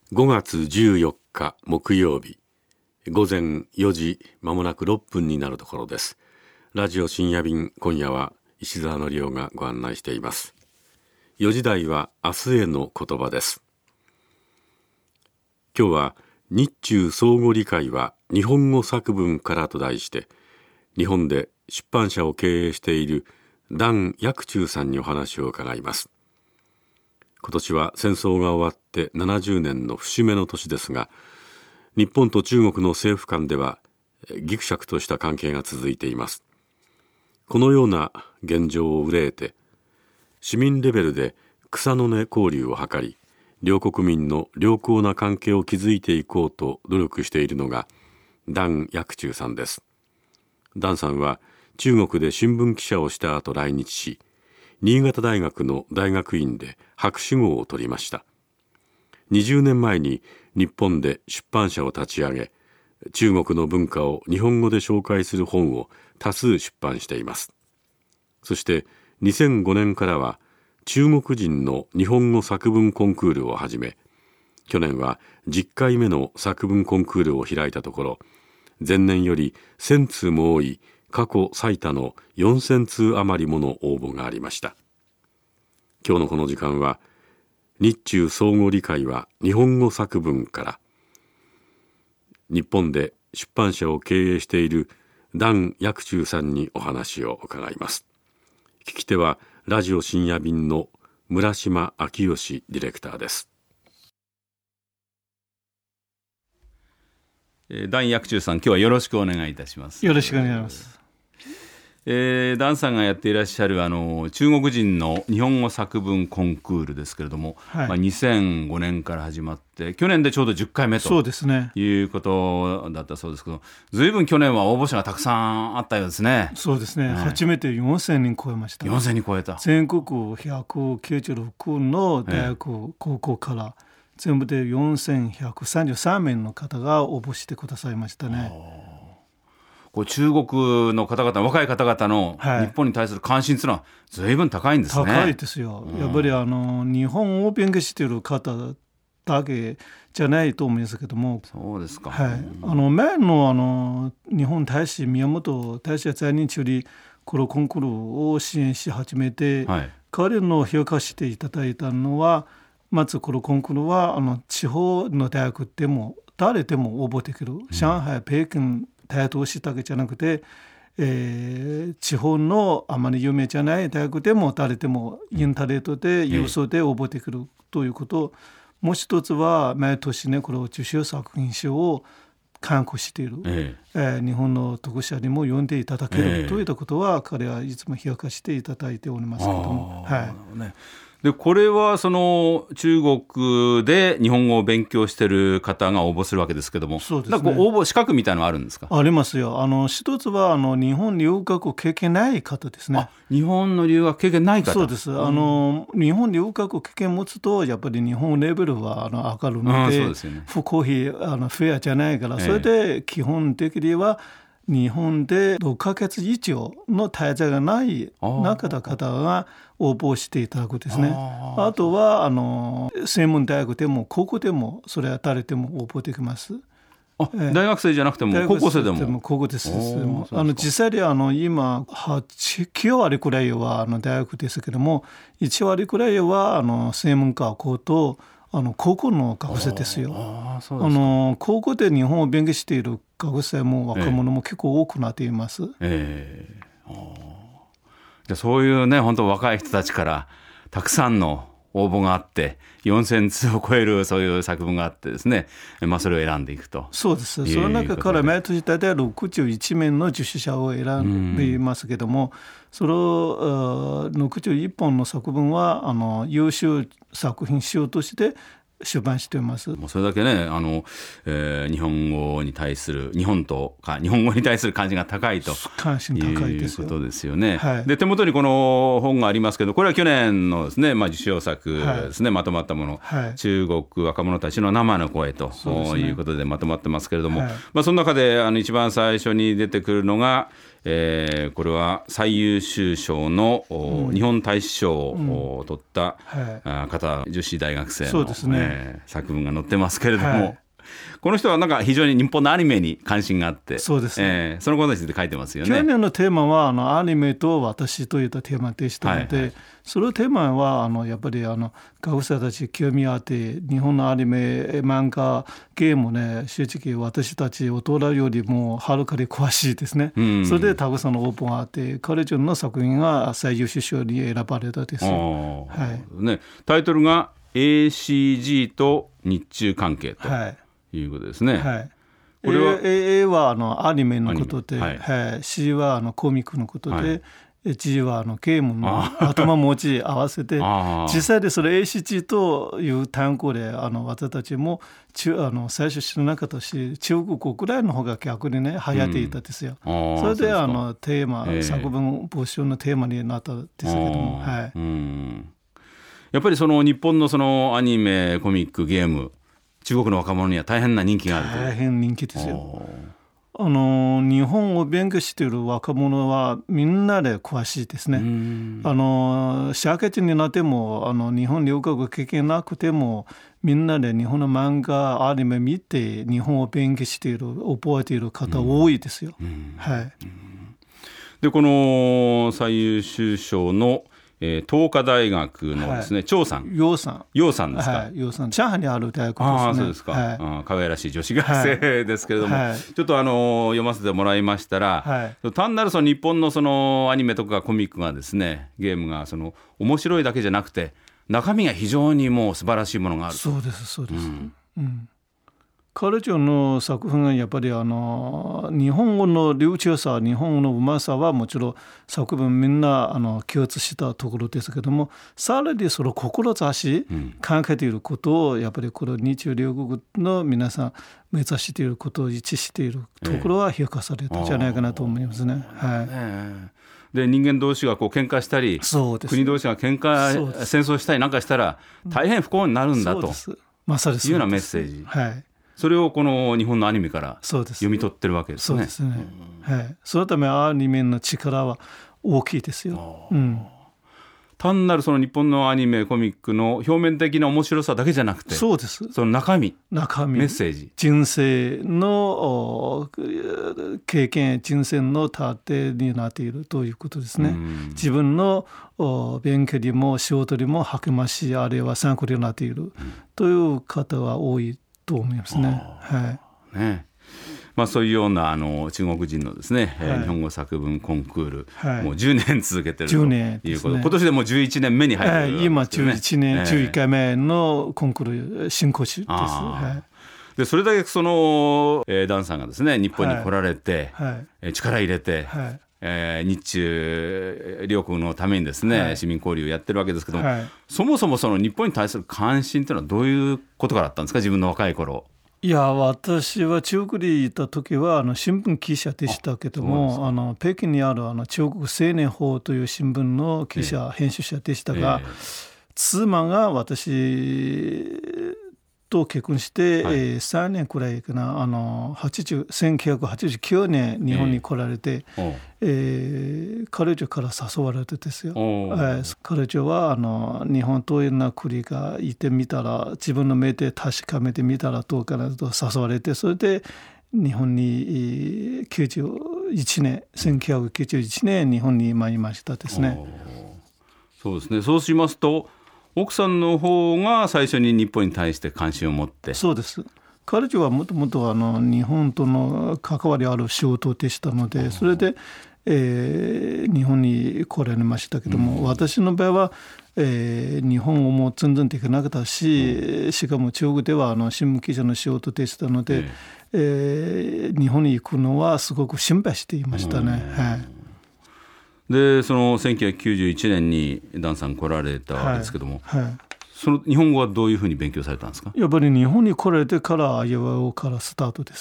5月14日木曜日、午前4時まもなく6分になるところです。ラジオ深夜便、今夜は石澤典夫がご案内しています。4時台は明日への言葉です。今日は日中相互理解は日本語作文からと題して、日本で出版社を経営している檀薬中さんにお話を伺います。今年は戦争が終わって70年の節目の年ですが、日本と中国の政府間ではぎくしゃくとした関係が続いています。このような現状を憂えて、市民レベルで草の根交流を図り、両国民の良好な関係を築いていこうと努力しているのが檀薬中さんです。檀さんは中国で新聞記者をした後来日し、新潟大学の大学院で博士号を取りました。20年前に日本で出版社を立ち上げ、中国の文化を日本語で紹介する本を多数出版しています。そして2005年からは中国人の日本語作文コンクールを始め、去年は10回目の作文コンクールを開いたところ、前年より1000通も多い過去最多の4000通余りもの応募がありました。今日のこの時間は、日中相互理解は日本語作文から、日本で出版社を経営している檀薬中さんにお話を伺います。聞き手はラジオ深夜便の村島昭義ディレクターです。 檀薬中さん、今日はよろしくお願いいたします。 よろしくお願いします。 檀さんがやっていらっしゃる中国人の日本語作文コンクールですけれども、2005年から始まって去年でちょうど10回目ということだったそうですけど、ずいぶん去年は応募者がたくさんあったようですね。 そうですね、初めて4000人超えました。 4000人超えた。 全国196の大学、高校から全部で4133名の方が応募してくださいましたね。 これ中国の方々、若い方々の日本に対する関心というのは随分高いんですね。 高いですよ。やっぱり日本を勉強している方だけじゃないと思うんですけども。 そうですか。 前の日本大使宮本大使が在任中にこのコンクールを支援し始めて、彼の評価していただいたのは、まずこのコンクールは地方の大学でも誰でも応募できる、上海、北京大都市だけじゃなくて、地方のあまり有名じゃない大学でも誰でもインターネットで郵送で応募できるということ、もう一つは毎年ね、この受賞作品賞を刊行している、日本の読者にも読んでいただけるといったことは、彼はいつも評価していただいておりますけども、 でこれはその中国で日本語を勉強している方が応募するわけですけども、 そうですね、 なんか応募資格みたいなのはあるんですか？ ありますよ。一つは日本留学経験ない方ですね。 日本の留学経験ない方。 そうです。日本留学経験持つとやっぱり日本レベルは上がるので、不公平フェアじゃないから、それで基本的には日本で6ヶ月以上の滞在がない中の方が応募していただくですね。あとは専門大学でも高校でもそれは誰でも応募できます。 大学生じゃなくても高校生でも。 高校です。実際で今9割くらいは大学ですけども、1割くらいは専門学校と高校の学生ですよ。高校で日本を勉強している学生も若者も結構多くなっています。 じゃそういうね、本当若い人たちからたくさんの応募があって、4000通を超えるそういう作文があってですね、それを選んでいくと。 そうです。その中から毎年大体61名の受賞者を選んでいますけども、その61本の作文は優秀作品賞として出版しています。 もうそれだけね、日本語に対する日本語に対する関心が高いということですよね。で手元にこの本がありますけど、これは去年のですね、受賞作ですね、まとまったもの、中国若者たちの生の声ということでまとまってますけれども、その中で一番最初に出てくるのが、 これは最優秀賞の、日本大使賞を取った、方、女子大学生の、作文が載ってますけれども、この人はなんか非常に日本のアニメに関心があって、 そうですね、 そのことについて書いてますよね。 去年のテーマはアニメと私といったテーマでしたので、そのテーマはやっぱり学生たち興味あって日本のアニメ、漫画、ゲームね、正直私たち大人よりもはるかに詳しいですね、それでたくさんのオープンがあって彼女の作品が最優秀賞に選ばれたです、 タイトルが ACG と日中関係と、いうことですね。 これは A はアニメのことで、C はコミックのことで、G はゲームの頭文字合わせて実際でそれ ACG という単語で私たちも最初知らなかったし、中国語ぐらいの方が逆にね流行っていたんですよ。それでテーマ、作文募集のテーマになったんですけども、 やっぱりその日本のそのアニメ、コミック、ゲーム、中国の若者には大変な人気があると。 大変人気ですよ。日本を勉強している若者はみんなで詳しいですね。社会人になっても日本留学経験なくてもみんなで日本の漫画、アニメ見て日本を勉強している、覚えている方多いですよ。 でこの最優秀賞の東華大学のですね、張さん、 楊さんですか、 楊さん、上海にある大学ですね。 そうですか、可愛らしい女子学生ですけれども、ちょっと読ませてもらいましたら、単なるその日本のそのアニメとかコミックがですね、ゲームがその面白いだけじゃなくて中身が非常にもう素晴らしいものがある。 そうですそうです、彼女の作品がやっぱり日本語の流暢さ、日本語のうまさはもちろん作文みんな共通したところですけども、さらにその志、考えていることをやっぱりこの日中両国の皆さん目指していることを一致しているところは評価されたんじゃないかなと思いますね。 で人間同士が喧嘩したり、国同士が戦争したりなんかしたら大変不幸になるんだというようなメッセージ、それをこの日本のアニメから読み取ってるわけですね。 そのためアニメの力は大きいですよ。 単なるその日本のアニメ、コミックの表面的な面白さだけじゃなくて、 そうです、 その中身メッセージ、 人生の経験、人生の盾になっているということですね。自分の勉強にも仕事にも励まし、あるいは参考になっているという方が多いと思いますね。 そういうような中国人のですね、日本語作文コンクール、もう10年続けてるということ、今年でもう11年目に入ってるわけですね。 今11年、11回目のコンクール進行中です。 でそれだけその、ダンさんがですね日本に来られて、力入れて、日中両国のためにですね、市民交流をやってるわけですけども、そもそもその日本に対する関心というのはどういうことからあったんですか、自分の若い頃。 いや、私は中国にいた時は新聞記者でしたけども、北京にある中国青年報という新聞の記者、編集者でしたが、妻が私と結婚して、3年くらいかな、1989年日本に来られて、彼女から誘われてですよ。彼女は日本というような国がいてみたら、自分の目で確かめてみたらどうかなと誘われて、それで日本に1991年日本に参りましたですね。 そうですね。そうしますと奥さんの方が最初に日本に対して関心を持って。 そうです。彼女はもともと日本との関わりある仕事でしたので、それで、日本に来られましたけども、私の場合は、日本語も全然できなかったし、しかも中国では新聞記者の仕事でしたので、日本に行くのはすごく心配していましたね。 でその1991年にダンさん来られたわけですけども、その日本語はどういうふうに勉強されたんですか。 やっぱり日本に来られてからあいうえおからスタートですね。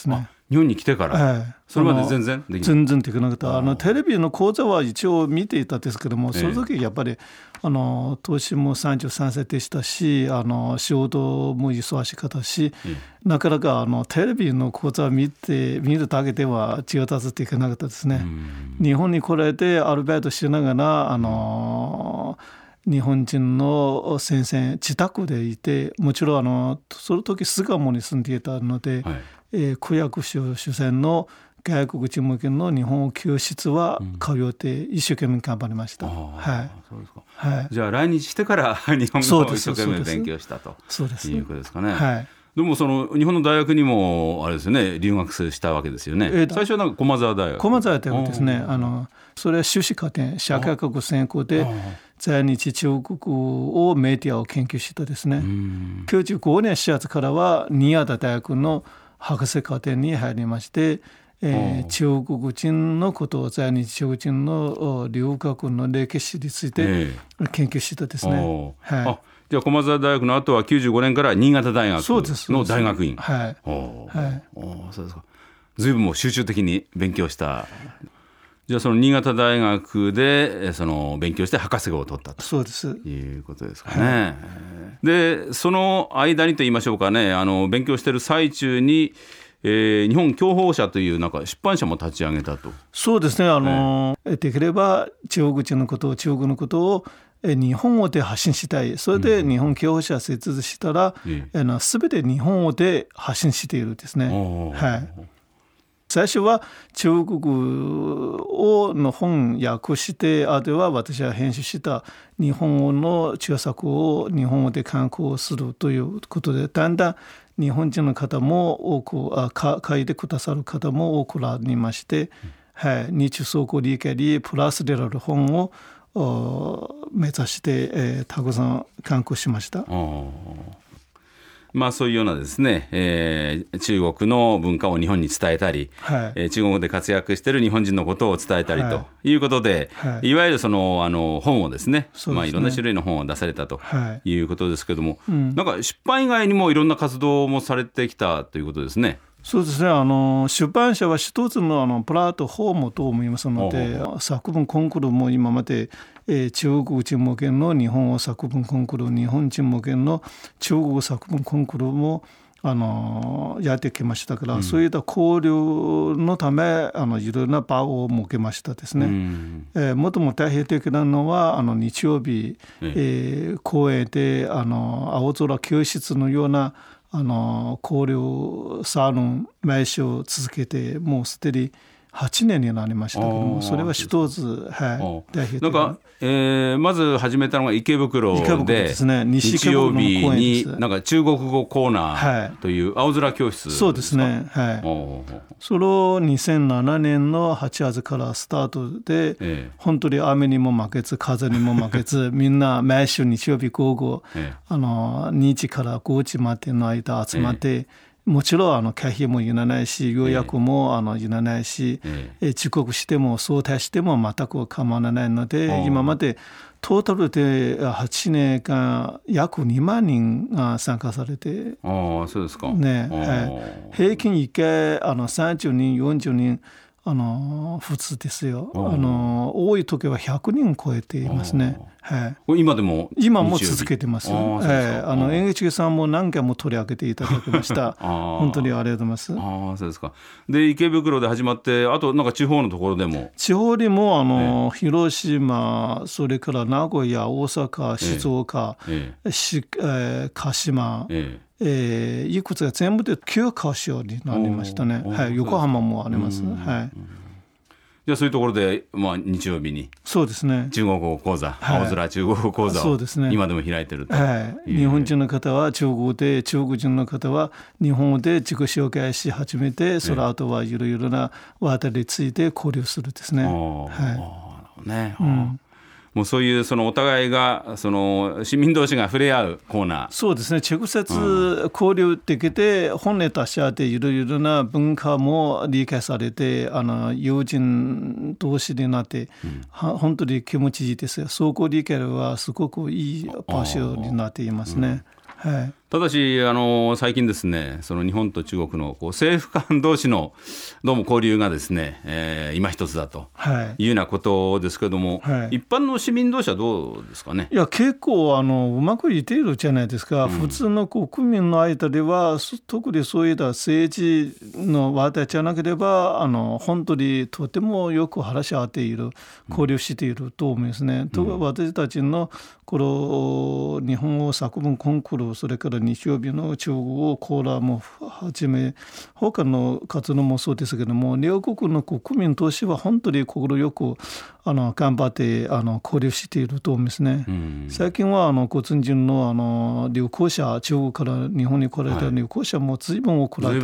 日本に来てから、それまで全然できなかった。テレビの講座は一応見ていたんですけども、その時やっぱり年も33歳でしたし、仕事も忙しかったし、なかなかテレビの講座を見るだけでは上達できなかったですね。日本に来られてアルバイトしながら日本人の先生自宅でいて、もちろんその時巣鴨に住んでいたので、区役所主催の外国人向けの日本語教室は通って一生懸命頑張りました。 そうですか。じゃあ来日してから日本語を一生懸命勉強したということですかね。でも日本の大学にもあれですよね、留学したわけですよね。最初はなんか駒澤大学。 駒澤大学ですね。それは修士課程、社会学専攻で在日中国をメディアを研究したですね。95年4月からは新潟大学の博士課程に入りまして、中国人のことを、在日中国人の留学の歴史について研究したですね。 じゃあ駒澤大学の後は95年から新潟大学の大学院。そうですか。随分もう集中的に勉強した。じゃあその新潟大学で勉強して博士号を取ったということですかね。でその間にと言いましょうかね、勉強している最中に、日本教法社というなんか出版社も立ち上げたと。 そうですね。できれば中国人のことを、中国のことを日本語で発信したい。それで日本教法社設立したら、全て日本語で発信しているんですね。最初は中国の本訳して、あとは私は編集した日本語の著作を日本語で刊行するということで、だんだん日本人の方も多く書いてくださる方も多くなりまして、日相互理解にプラスである本を目指して、たくさん刊行しました。 そういうようなですね、中国の文化を日本に伝えたり、中国で活躍している日本人のことを伝えたりということで、いわゆる本をですね、いろんな種類の本を出されたということですけども、なんか出版以外にもいろんな活動もされてきたということですね。 そうですね。出版社は一つのプラットフォームと思いますので、作文コンクールも今まで、中国人向けの日本語作文コンクール、日本人向けの中国作文コンクールもやってきましたから、そういった交流のためいろいろな場を設けましたですね。もっとも大変的なのは日曜日、公園で青空教室のような交流サロン毎週続けてもうすでに8年になりましたけども、それは一つ、 なんか、まず始めたのが池袋でですね、 日曜日になんか中国語コーナーという青空教室ですか。 そうですね。それを2007年の8月からスタートで、本当に雨にも負けず風にも負けずみんな毎週日曜日午後、2時から5時までの間集まって、もちろん経費もいらないし、予約もいらないし、遅刻しても早退しても全く構わないので、今までトータルで8年間約2万人が参加されて、 そうですか、 平均1回30人40人普通ですよ。多い時は100人超えていますね。 今でも今も続けてます。NHK さんも何回も取り上げていただきました。本当にありがとうございます。 そうですか。で池袋で始まって、あとなんか地方のところでも、 地方にも広島、それから名古屋、大阪、静岡、鹿島、いくつか全部で9カ所になりましたね。横浜もあります。 じゃあそういうところで、日曜日にそうですね、 中国語講座、青空中国語講座を今でも開いてると、 日本人の方は中国で、中国人の方は日本語で自己紹介し始めて、その後はいろいろな話題について交流するですね。 もうそういうお互いが市民同士が触れ合うコーナー。 そうですね。直接交流できて、本音達し合っていろいろな文化も理解されて、友人同士になって、本当に気持ちいいですよ。相互理解はすごくいい場所になっていますね。 ただし最近ですね、その日本と中国の政府間同士のどうも交流がですね、今一つだというようなことですけれども、一般の市民同士はどうですかね。 いや結構うまくいっているじゃないですか、普通の国民の間では特にそういった政治の話題じゃなければ本当にとてもよく話し合っている、交流していると思いますね。私たちのこの日本語作文コンクール、それから日曜日の中国語コーラもはじめ他の活動もそうですけども、両国の国民としては本当に心よく頑張って交流していると思いますね。最近は個人の旅行者、中国から日本に来られた旅行者も随分多くなって、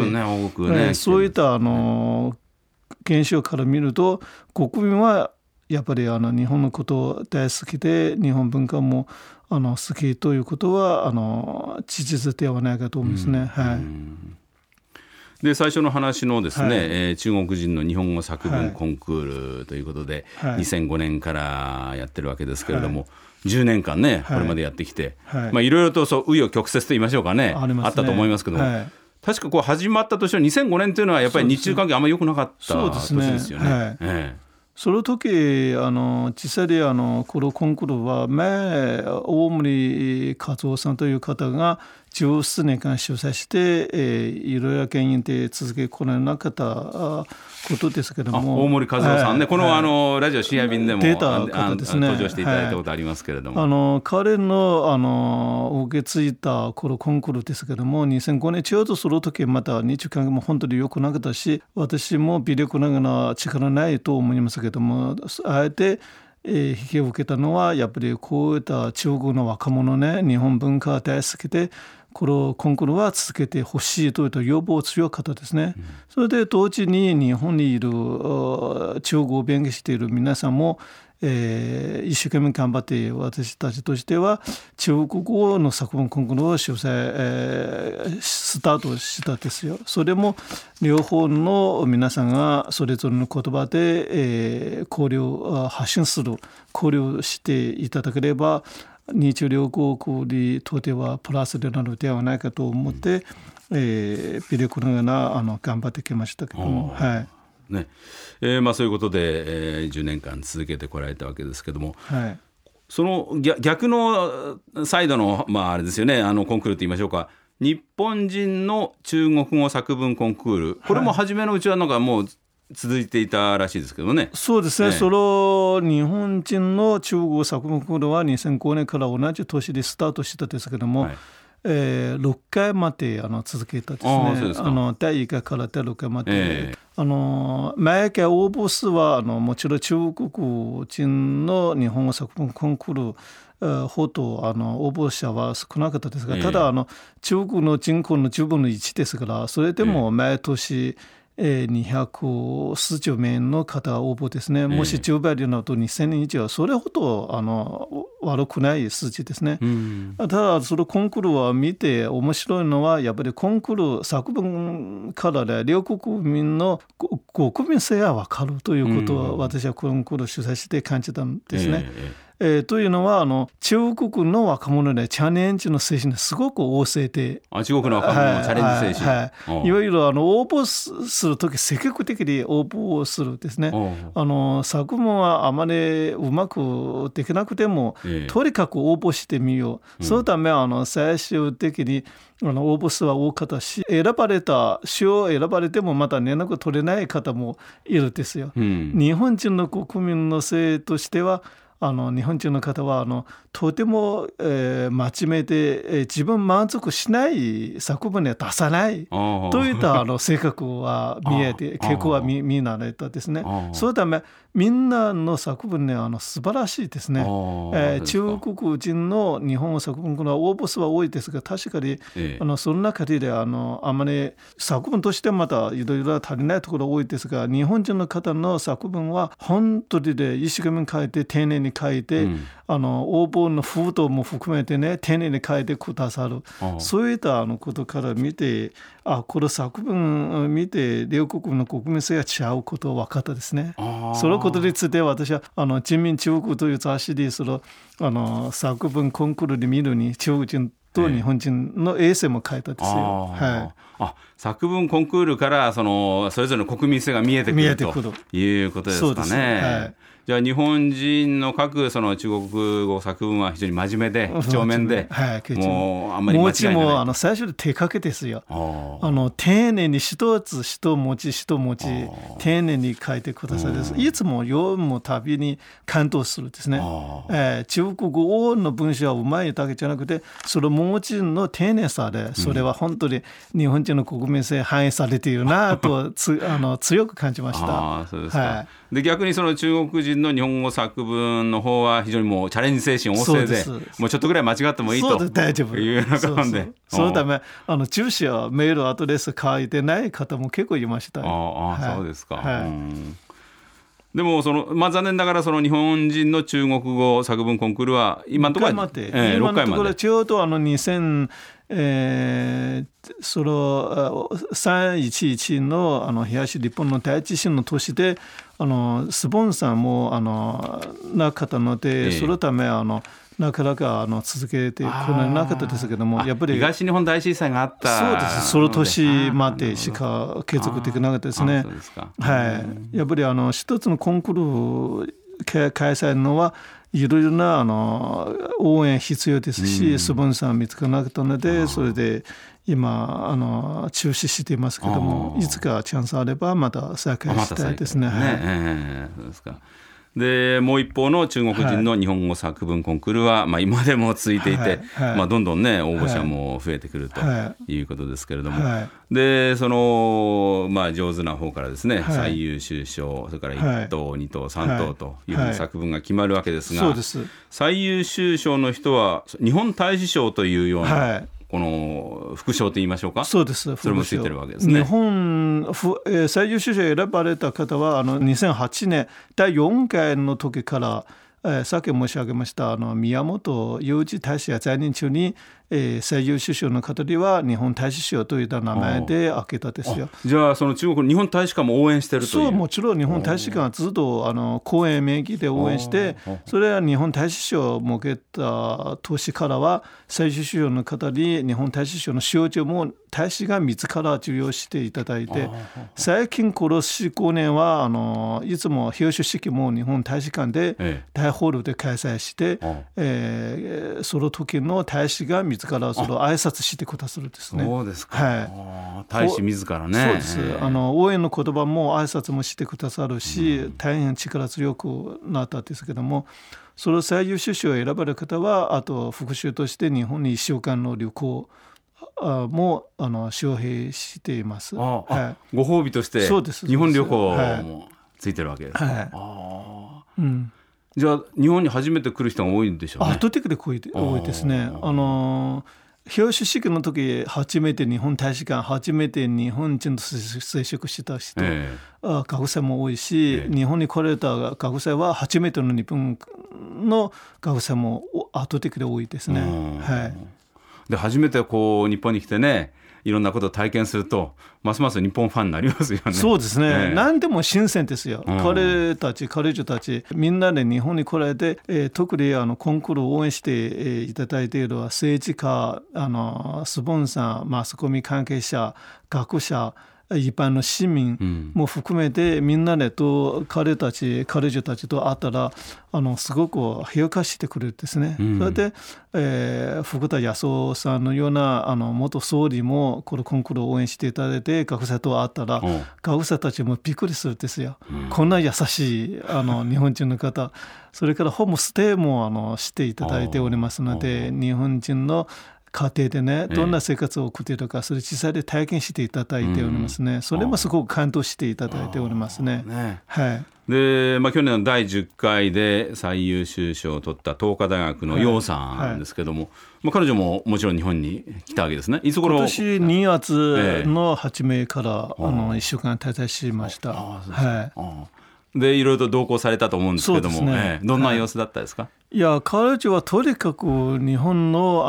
そういった現象から見ると国民はやっぱり日本のこと大好きで、日本文化も好きということは事実ではないかと思いますね。 で最初の話のですね、中国人の日本語作文コンクールということで、2005年からやってるわけですけれども、10年間ねこれまでやってきて、いろいろと紆余曲折と言いましょうかね、あったと思いますけども、確か始まった年の2005年というのはやっぱり日中関係あんまり良くなかった年ですよね。 その時実際でこのコンクールは前大森和夫さんという方が十数年間主催して、いろいろ原因で続けこられなかったことですけども、 大森和夫さんね、このラジオ深夜便でも登場していただいたことありますけれども、 彼の受け継いだこのコンクールですけども、2005年ちょうどその時また日中関係も本当に良くなかったし、私も微力ながら力ないと思いますけども、あえて引き受けたのはやっぱりこういった中国の若者ね、日本文化大好きでこのコンクールは続けてほしいという要望強かったですね。それで同時に日本にいる中国を勉強している皆さんも一生懸命頑張って、私たちとしては中国語の作文コンクールを主催、スタートしたんですよ。それも両方の皆さんがそれぞれの言葉で、交流発信する、交流していただければ日中両国にとってはプラスになるのではないかと思って、微力ながら頑張ってきましたけども、 ねそういうことで、10年間続けてこられたわけですけども、その逆のサイドの、あれですよね、コンクールと言いましょうか、日本人の中国語作文コンクール、これも初めのうちはなんかもう続いていたらしいですけどね。 そうですね、その日本人の中国語作文コンクールは2005年から同じ年でスタートしたんですけども、6回まで続けたですね。第1回から第6回まで、毎回応募数はもちろん中国人の日本語作文コンクールほど応募者は少なかったですが、ただ中国の人口の10分の1ですから、それでも毎年200数十名の方が応募ですね。もし10倍になると2000人以上はそれほど悪くない数字ですね。ただそのコンクールを見て面白いのは、やっぱりコンクール作文からで両国民の国民性が分かるということを私はコンクールを主催して感じたんですね。というのは中国の若者でチャレンジの精神がすごく旺盛で、 中国の若者のチャレンジ精神、 いわゆる応募するとき積極的に応募するですね。作文はあまりうまくできなくても、とにかく応募してみよう、そのため最終的に応募数は多かったし、選ばれてもまた連絡取れない方もいるんですよ。日本人の国民のせいとしては、日本人の方はとても、真面目で、自分満足しない作文は出さないといった性格は見えて、傾向は見られたですね。そのためみんなの作文ね素晴らしいですね。中国人の日本語作文は応募数は多いですが、確かにその中であまり作文としてまたいろいろ足りないところ多いですが、日本人の方の作文は本当に一生懸命書いて丁寧に書いて、応募の封筒も含めてね丁寧に書いてくださる。そういったことから見て、この作文を見て両国の国民性が違うことが分かったですね。そのことについて私は人民中国という雑誌で作文コンクールで見るに中国人と日本人のエースも書いたんですよ。 作文コンクールからそれぞれの国民性が見えてくるということですかね。じゃあ日本人の書くその中国語作文は非常に真面目で几帳面で、もうあんまり間違いない。 も最初で手かけですよ。丁寧に一つ一文字一文字丁寧に書いてくださいです。いつも読むたびに感動するですね。中国語の文章はうまいだけじゃなくて、その文字の丁寧さで、それは本当に日本人の国民性反映されているなと強く感じました。 そうですか。で逆にその中国人の日本語作文の方は非常にもうチャレンジ精神旺盛で、もうちょっとぐらい間違ってもいいと大丈夫いう中なんで、 そのため住所メールアドレス書いてない方も結構いました。 そうですか。でも残念ながらその日本人の中国語作文コンクールは今のところ 6回までちょうど311の東日本の大地震の年でスポンサーもなかったので、そのためなかなか続けてこれなかったですけども、やっぱり東日本大震災があった。 そうです。その年までしか継続できなかったですね。やっぱり一つのコンクール開催のはいろいろな応援必要ですし、スポンサー見つからなかったので、それで今中止していますけども、いつかチャンスあればまた再開したいですね。 そうですか。でもう一方の中国人の日本語作文コンクールは、今でも続いていて、どんどんね応募者も増えてくるということですけれども、で上手な方からですね、最優秀賞、それから1等2等3等というふうに作文が決まるわけですが、最優秀賞の人は日本大使賞というような、この副賞と言いましょうか。 そうです。 それもついてるわけですね。 日本最優秀賞選ばれた方は2008年第4回の時から、さっき申し上げました宮本雄一大使が在任中に、最優秀賞の方には日本大使賞といった名前で開けたですよ。 じゃあその中国の日本大使館も応援してるという。 そう、もちろん日本大使館はずっと公演名義で応援して、それは日本大使賞を設けた年からは最優秀賞の方に日本大使賞の賞状も大使が自ら授与していただいて、最近この4、5年はいつも表彰式も日本大使館で大ホールで開催して、その時の大使が自らその挨拶してくださるんですね。 そうですか。大使自らね。 そうです。応援の言葉も挨拶もしてくださるし、大変力強くなったんですけども、その最優秀賞を選ばれる方はあと復習として日本に1週間の旅行も招聘しています。 ご褒美として日本旅行もついてるわけです。じゃあ日本に初めて来る人が多いんでしょうね。 圧倒的に多いですね。表彰式の時初めて日本大使館初めて日本人と接触した人、学生も多いし、日本に来られた学生は初めての日本の学生も圧倒的で多いですね。 で初めて日本に来てね、いろんなことを体験するとますます日本ファンになりますよね。 そうですね、何でも新鮮ですよ。彼女たちみんなで日本に来られて、特にコンクールを応援していただいている政治家、スポンサー、マスコミ関係者、学者、一般の市民も含めて、みんなで彼女たちと会ったらすごく評価してくれるんですね。それで、福田康夫さんのような元総理もこのコンクールを応援していただいて学生と会ったら、学生たちもびっくりするんですよ。こんな優しい日本人の方、それからホームステイもしていただいておりますので、日本人の家庭でね、どんな生活を送っているか、それ実際で体験していただいておりますね。それもすごく感動していただいておりますね。 で去年の第10回で最優秀賞を取った東華大学の楊さんですけども、彼女ももちろん日本に来たわけですね。いつ頃？ 今年2月の初めから1週間滞在しました。 でいろいろと同行されたと思うんですけども、ね、どんな様子だったですか？ いや、彼女はとにかく日本の、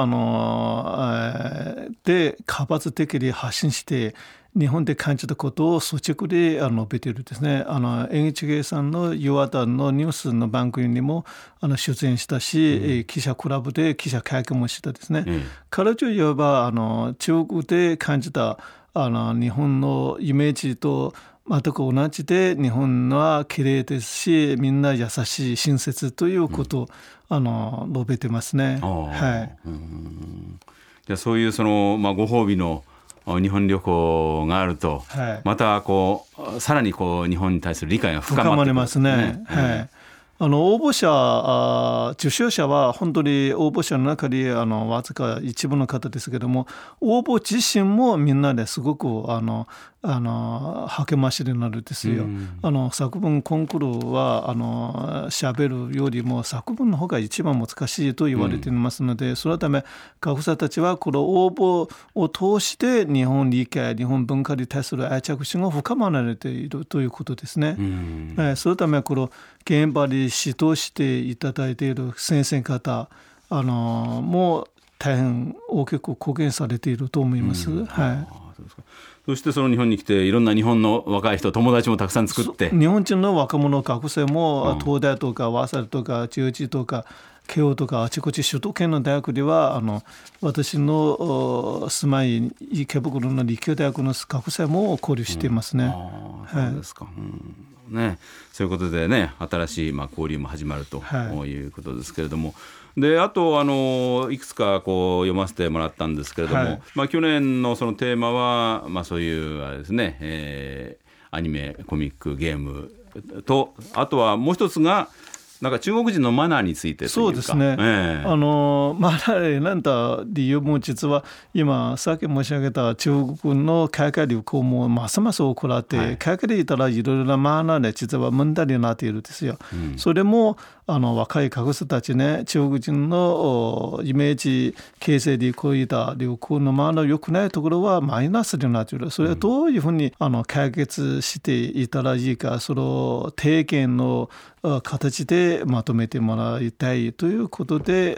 で活発的に発信して日本で感じたことを率直で述べているですね。NHK さんの夕方のニュースの番組にも出演したし、記者クラブで記者会見もしたですね。彼女いわば中国で感じた日本のイメージと全く同じで、日本は綺麗ですしみんな優しい親切ということを、述べてますね。はい、 じゃあそういうご褒美の日本旅行があると、またさらに日本に対する理解が深まりますね。 応募者、受賞者は本当に応募者の中にわずか一部の方ですけども、応募自身もみんなですごく励ましになるんですよ。作文コンクールは喋るよりも作文の方が一番難しいと言われていますので、そのため学生たちはこの応募を通して日本理解、日本文化に対する愛着心が深まられているということですね。そのためこの現場に指導していただいている先生方も大変大きく貢献されていると思います。 そしてその日本に来ていろんな日本の若い人友達もたくさん作って、 日本人の若者学生も東大とか早稲田とか中日とか慶応とかあちこち首都圏の大学では私の住まい池袋の立教大学の学生も交流していますね。 そうですか。そういうことでね、新しい交流も始まるということですけれども、であといくつか読ませてもらったんですけれども、去年のそのテーマは、そういうあれですね、アニメ、コミック、ゲームと、あとはもう一つがなんか中国人のマナーについてというか。 そうですね、マナーになった理由も実は今さっき申し上げた中国の海外旅行もますます起こって、海外でいたらいろいろなマナーで実は問題になっているんですよ。それも若い学生たちね、中国人のイメージ形成でこういった旅行のマナー良くないところはマイナスになっている。それはどういうふうに解決していたらいいか、その提言の形でまとめてもらいたいということで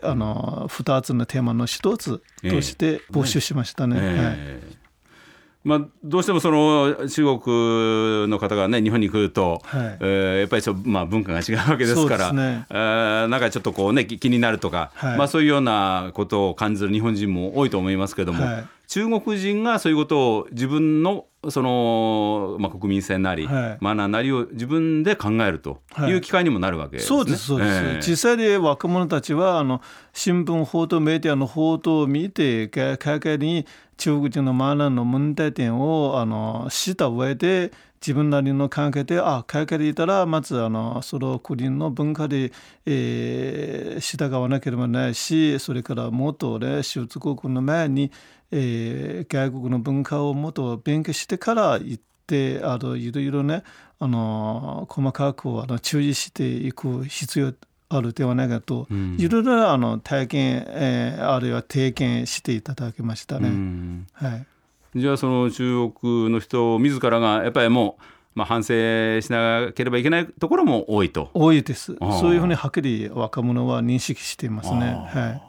2つのテーマの1つとして募集しましたね。 どうしてもその中国の方が、ね、日本に来ると、やっぱり文化が違うわけですから、なんかちょっと気になるとか、そういうようなことを感じる日本人も多いと思いますけれども、中国人がそういうことを自分の国民性なり、マナーなりを自分で考えるという機会にもなるわけですね。 そうです、実際に若者たちは新聞報道メディアの報道を見て海外に中国人のマナーの問題点を知った上で自分なりの考えで海外でいたらまずその国の文化で、従わなければならないし、それからもっとね出国の前に外国の文化をもっと勉強してから行っていろいろね細かく注意していく必要あるではないかと、いろいろ体験、あるいは提言していただきましたね。 じゃあその中国の人自らがやっぱりもう、反省しなければいけないところも多いと。 多いです。そういうふうにはっきり若者は認識していますね。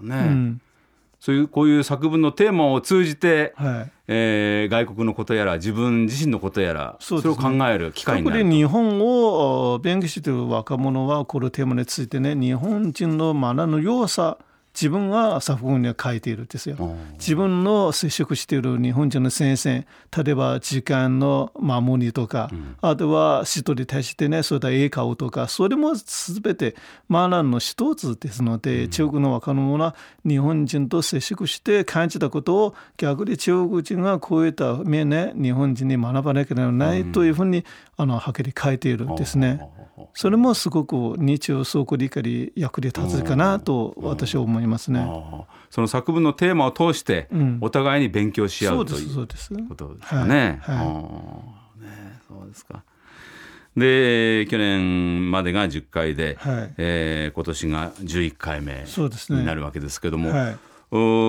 こういう作文のテーマを通じて、外国のことやら自分自身のことやら、それを考える機会になると。 特に日本を勉強している若者はこのテーマについてね、日本人のマナーの良さ、自分が作文に書いているんですよ。自分の接触している日本人の先生、例えば時間の守りとか、あとは人に対してね、そういった絵買うとか、それも全てマナーの一つですので、中国の若者は日本人と接触して感じたことを逆に中国人がこういった面ね、日本人に学ばなければならないというふうにはっきり書いているんですね。それもすごく日中相互理解に役に立つかなと私は思いますね。 その作文のテーマを通してお互いに勉強し合うということですかね。そうですか。で去年までが10回で、今年が11回目になるわけですけども、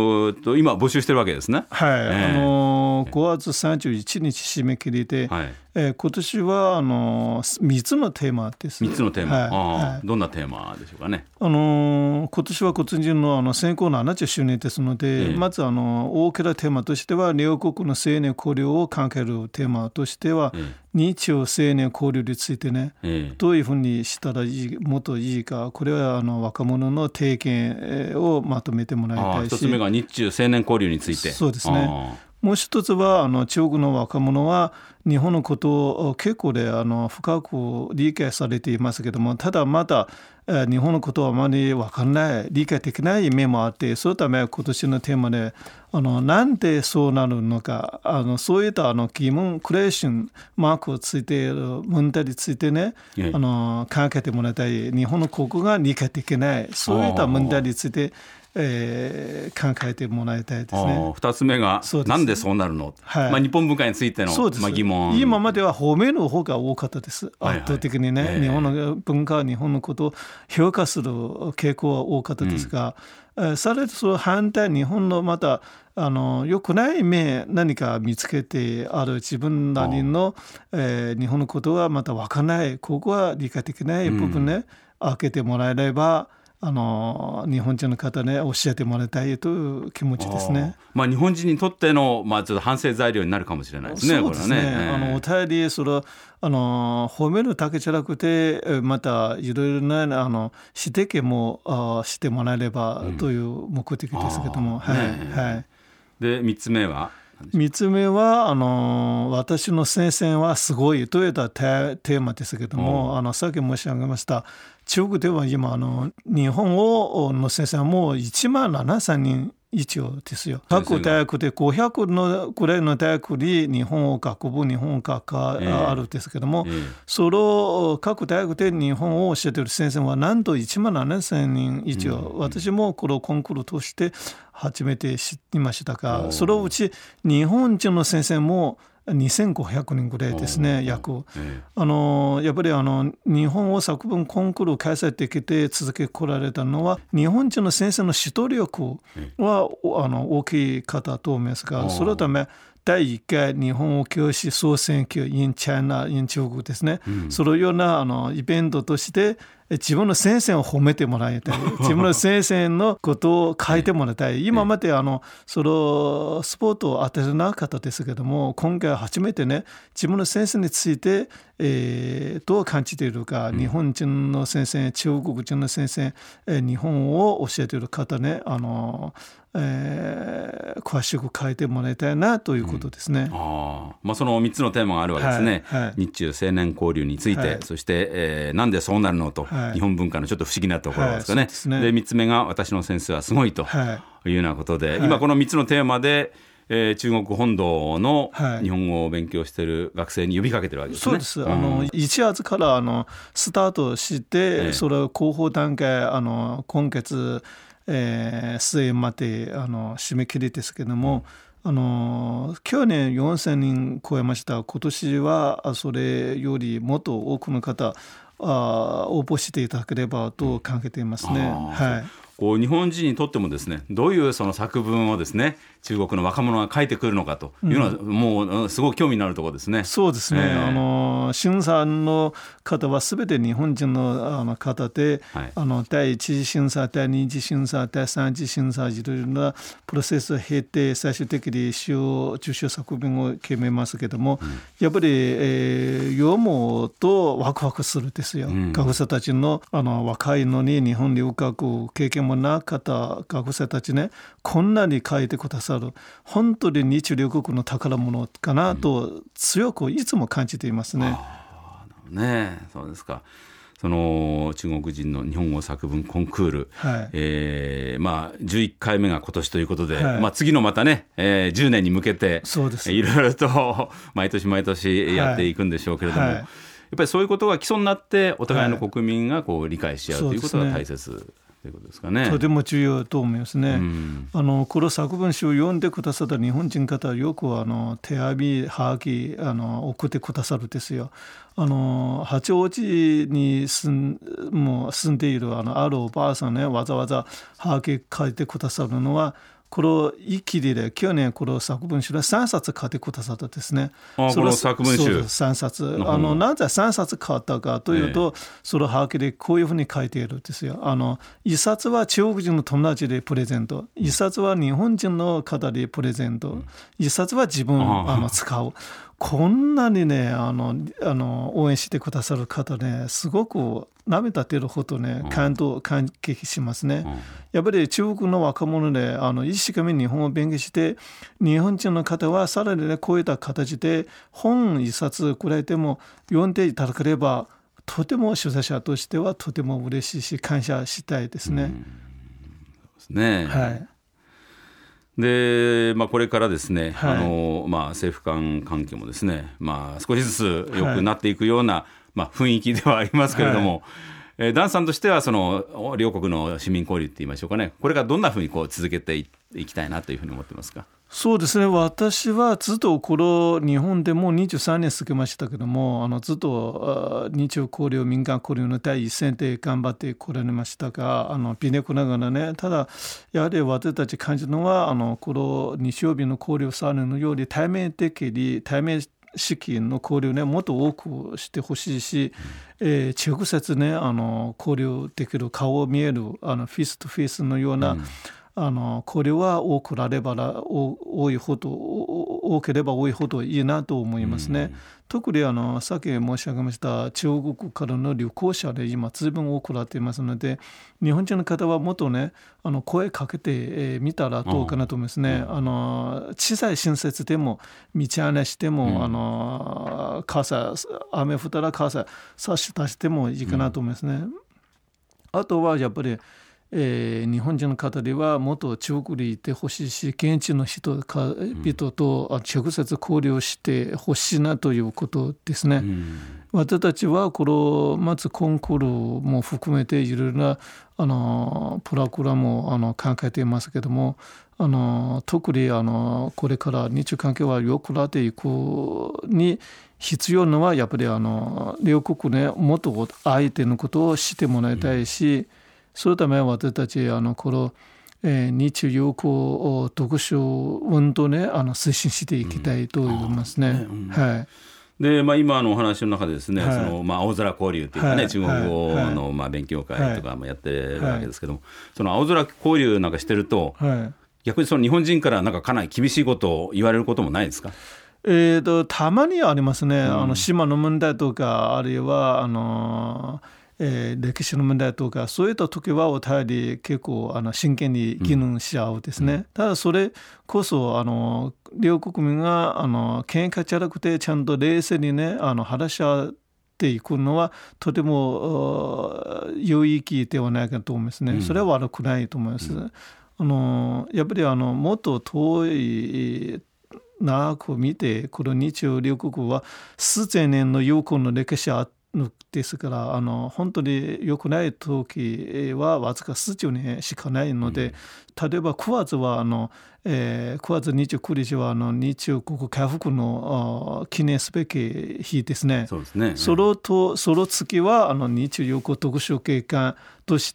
今募集してるわけですね。 5月31日締め切りで、 今年は3つのテーマです。 3つのテーマ、どんなテーマでしょうかね。 今年は骨人の戦後70周年ですので、まず大きなテーマとしては両国の青年交流を考えるテーマとしては、日中青年交流についてね、どういうふうにしたらもっといいか、これは若者の提言をまとめてもらいたいし、 一つ目が日中青年交流について。 そうですね。もう一つは中国の若者は日本のことを結構で深く理解されていますけども、ただまだ日本のことはあまり分からない、理解できない面もあって、そのため今年のテーマでなんでそうなるのか、そういった疑問クエスチョンマークをついている問題についてね、考えてもらいたい。日本の国語が理解できない、そういった問題について考えてもらいたいですね。 2つ目がなんでそうなるの、日本文化についての疑問。 今までは方面の方が多かったです。圧倒的にね、日本の文化、日本のことを評価する傾向は多かったですが、さらにその反対、日本のまた良くない面何か見つけてある自分なりの、日本のことはまた分からない、ここは理解できない部分ね、開けてもらえれば日本人の方ね教えてもらいたいという気持ちですね。 日本人にとっての、ちょっと反省材料になるかもしれないですね。 そうですね。お便りそれ褒めるだけじゃなくて、またいろいろな指摘もしてもらえればという目的ですけども、 で3つ目は 3つ目は私の先生はすごいといったテーマですけども、さっき申し上げました中国では今日本語の先生はもう1万7000人以上ですよ。各大学で500のくらいの大学に日本語学部、日本語学科あるんですけども、その各大学で日本語を教えている先生はなんと1万7000人以上。私もこのコンクールとして初めて知りましたが、そのうち日本人の先生も2500人ぐらいですね、約。やっぱり日本語作文コンクールを開催できて続け来られたのは、日本人の先生の指導力は大きい方と思いますが、そのため第1回日本語教師総選挙 in China in 中国ですね、そのようなイベントとして自分の先生を褒めてもらいたい、自分の先生のことを書いてもらいたい。今までそのスポーツを当てなかったですけども、今回初めてね、自分の先生について、どう感じているか、日本人の先生、中国人の先生、日本語を教えている方ね、詳しく書いてもらいたいなということですね。 その3つのテーマがあるわけですね。日中青年交流について、そして、なんでそうなるのと、日本文化のちょっと不思議なところですかね。で3つ目が私の先生はすごいというようなことで、今この3つのテーマで中国本土の日本語を勉強している学生に呼びかけてるわけですね。 そうです。1月からスタートして、それを広報段階今月末まで締め切りですけども、去年4000人超えました。今年はそれよりもっと多くの方応募していただければと考えていますね。 日本人にとってもですね、どういうその作文をですね、中国の若者が書いてくるのかというのは、もうすごく興味のあるところですね。 そうですね。審査の方はすべて日本人の方で、第一次審査、第二次審査、第三次審査、いろいろなプロセスを経て最終的に受賞作文を決めますけども、やっぱり、読むとワクワクするんですよ。学生たちの若いのに日本留学経験もなかった学生たちね、こんなに書いてくださる、本当に日留学の宝物かなと強くいつも感じていますね。 そうですか。その中国人の日本語作文コンクール、11回目が今年ということで、次のまたね、10年に向けていろいろと毎年毎年やっていくんでしょうけれども、やっぱりそういうことが基礎になってお互いの国民が理解し合うということが大切ということですかね。 とても重要と思いますね。この作文集を読んでくださった日本人方はよく手紙はがき送ってくださるんですよ。八王子に住んでいるあるおばあさんね、わざわざはがき書いてくださるのはこの一気で去年この作文集で3冊買ってくださったですね。 この作文集 3冊なぜ3冊買ったかというと、そのハガキでこういうふうに書いているんですよ。1冊は中国人の友達でプレゼント、1冊は日本人の方でプレゼント、1冊は自分使う。こんなにね応援してくださる方ね、すごく涙出るほどね感激しますね。やっぱり中国の若者で一生懸命日本を勉強して、日本人の方はさらにねこういった形で本一冊くらいでも読んでいただければ、とても取材者としてはとても嬉しいし感謝したいですね。 そうですね。 はい。 でこれからですね、政府間関係もですね、少しずつ良くなっていくような、雰囲気ではありますけれども、ダンさんとしてはその両国の市民交流って言いましょうかね、これがどんなふうに続けていきたいなというふうに思ってますか？ そうですね、私はずっとこの日本でも23年過ぎましたけども、ずっと日中交流民間交流の第一線で頑張ってこられましたが、微力ながらね、ただやはり私たち感じるのはこの日曜日の交流サーのように対面式の交流ね、もっと多くしてほしいし、直接ね交流できる、顔を見えるフェイスとフェイスのような、交流は多ければ多ければ多いほどいいなと思いますね。特にさっき申し上げました中国からの旅行者で今随分多くなっていますので、日本人の方はもっとね声かけてみたらどうかなと思いますね。小さい親切でも道案内しても、傘雨降ったら傘差し出してもいいかなと思いますね。あとはやっぱり日本人の方ではもっと中国にいてほしいし、現地の人々と直接交流してほしいなということですね。私たちはこのまずコンクールも含めていろいろなプログラムを考えていますけども、特にこれから日中関係は良くなっていくに必要なのはやっぱり両国ね、もっと相手のことを知ってもらいたいし、そのため私たちこの日中友好読書運動ね推進していきたいと思いますね。はい。 で今のお話の中でですね、その青空交流というかね、中国語の勉強会とかもやってるわけですけども、その青空交流なんかしてると、逆にその日本人からなんかかなり厳しいことを言われることもないですか？ たまにありますね。島の問題とか、あるいは歴史の問題とか、そういった時はお互いに結構真剣に議論し合うですね。ただそれこそ両国民が喧嘩じゃなくてちゃんと冷静にね話し合っていくのはとても有意義ではないかと思いますね。それは悪くないと思います。やっぱりもっと遠い長く見て、この日中両国は数千年の友好の歴史あですから、本当に良くない時はわずか数十年しかないので、例えば9月は9月29日は日中国回復の記念すべき日ですね。 そうですね。 その月は日中友好読書期間として、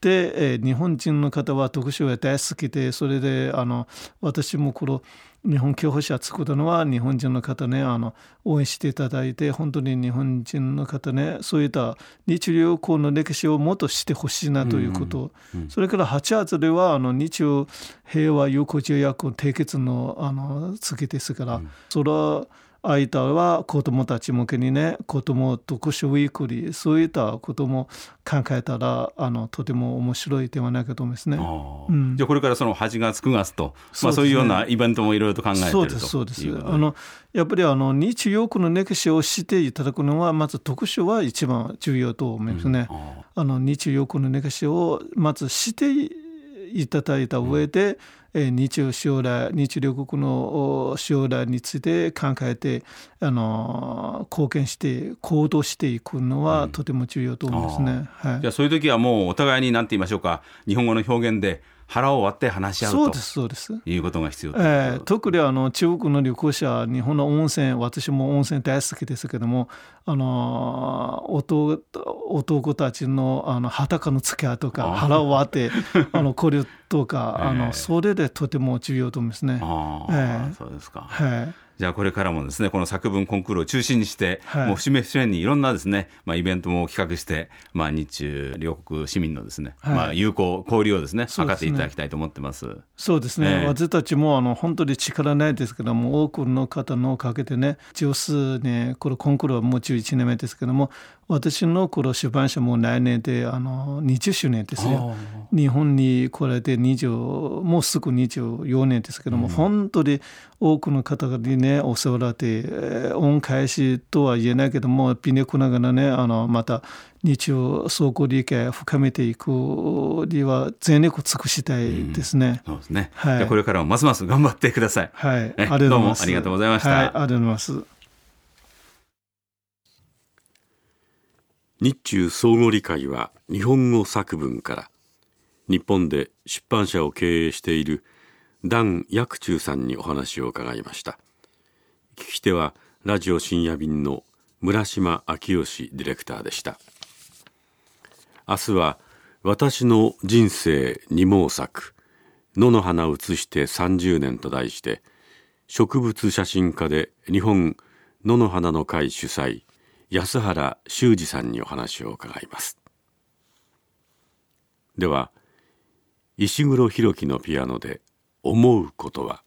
日本人の方は読書が大好きで、それで私もこの日本教保者作ったのは日本人の方ね応援していただいて、本当に日本人の方ねそういった日友好の歴史をもっとしてほしいなということ、それから8月では日中平和友好条約締結の月ですから、それは間は子どもたち向けにね子ども読書ウィークリー、そういったことも考えたらとても面白いではないかと思いますね。 じゃあこれからその8月9月と、そういうようなイベントもいろいろと考えているということで。 そうです。やっぱり日友好の歴史を知っていただくのはまず読書は一番重要と思いますね。日友好の歴史をまず知っていただいた上で、日両国の将来について考えて貢献して行動していくのはとても重要と思いますね。 じゃあそういう時はもうお互いに何て言いましょうか、日本語の表現で腹を割って話し合うとそうですいうことが必要特に中国の旅行者、日本の温泉、私も温泉大好きですけども、男たちの裸の付き合いとか腹を割って交流とかそれでとても重要と思いますね。 そうですか。 はい。 じゃあこれからもですね、この作文コンクールを中心にして、もう節目節目にいろんなですね、イベントも企画して、日中両国市民のですね、友好交流をですね、図っていただきたいと思ってます。 そうですね、私たちも本当に力ないですけども、多くの方のおかげでね、上数ね、このコンクールはもう11年目ですけども、私のこの出版社も来年で20周年ですよ。日本に来られてもうすぐ24年ですけども、本当に多くの方にねお世話になって、恩返しとは言えないけども、ピネコながらねまた日中相互理解を深めていくには全力尽くしたいですね。 そうですね。じゃあこれからもますます頑張ってください。 はい。 どうもありがとうございました。 はい、ありがとうございます。 日中相互理解は日本語作文から、日本で出版社を経営している檀薬中さんにお話を伺いました。聞き手はラジオ深夜便の村島昭義ディレクターでした。明日は私の人生二毛作、野の花写して30年と題して、植物写真家で日本野の花の会主催、安原修二さんにお話を伺います。では、石黒弘樹のピアノで思うことは。